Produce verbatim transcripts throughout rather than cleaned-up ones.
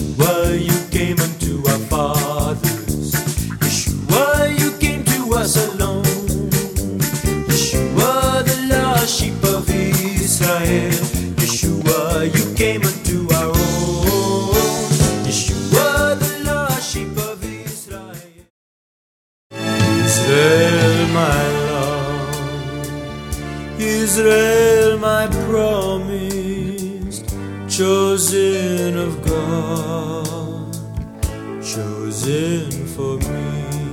Yeshua, you came unto our fathers. Yeshua, you came to us alone. Yeshua, the lost sheep of Israel. Yeshua, you came unto our own. Yeshua, the lost sheep of Israel. Israel, my love, Israel, my promised, chosen of God, chosen for me.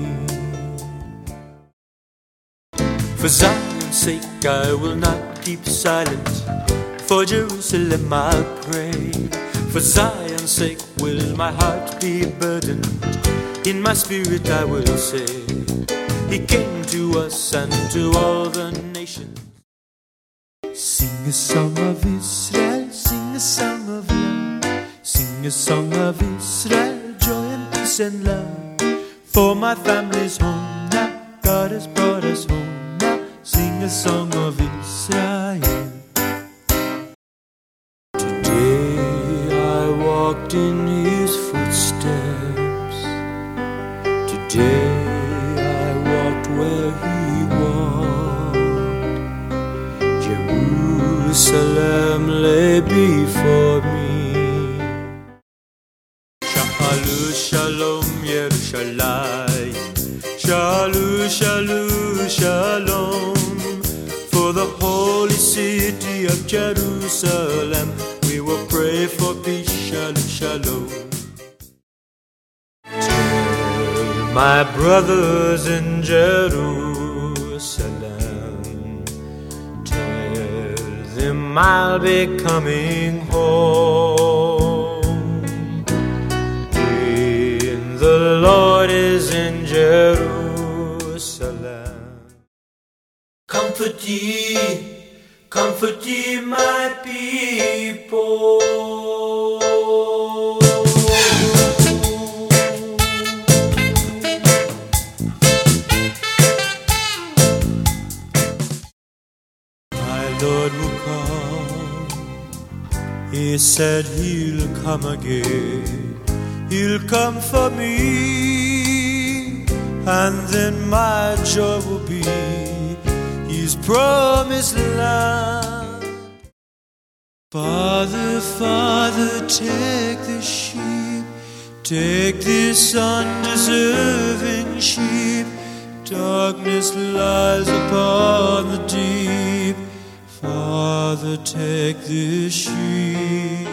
For Zion's sake I will not keep silent, for Jerusalem I'll pray. For Zion's sake will my heart be burdened, in my spirit I will say, He came to us and to all the nations. Sing a song of Israel, sing a song of love, sing a song of Israel, joy and peace and love. For my family's home now, God has brought us home now. Sing a song of Israel. Today I walked in His footsteps. Today I walked where He walked. Jerusalem lay before me. Shalom, shalom, Yerushalayim. Shalom, shalom, shalom. For the holy city of Jerusalem, we will pray for peace. Shalom, shalom. Tell my brothers in Jerusalem, tell them I'll be coming home. In the Lord is in Jerusalem. Comfort ye, comfort ye my people. My Lord will come. He said He'll come again. He'll come for me, and then my joy will be His promised land. Father, Father, take the sheep, take this undeserving sheep. Darkness lies upon the deep. Father, take this sheep.